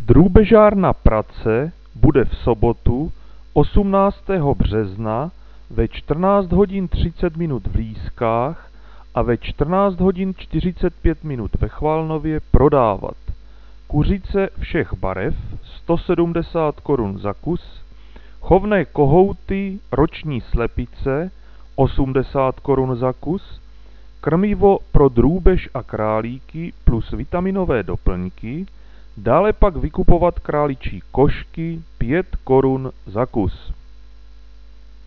Drůbežárna Prace bude v sobotu 18. března ve 14 hodin 30 minut v Lískách a ve 14 hodin 45 minut ve Chvalnově prodávat kuřice všech barev 170 korun za kus, chovné kohouty roční slepice 80 korun za kus, krmivo pro drůbež a králíky plus vitaminové doplňky, dále pak vykupovat králičí košky 5 korun za kus.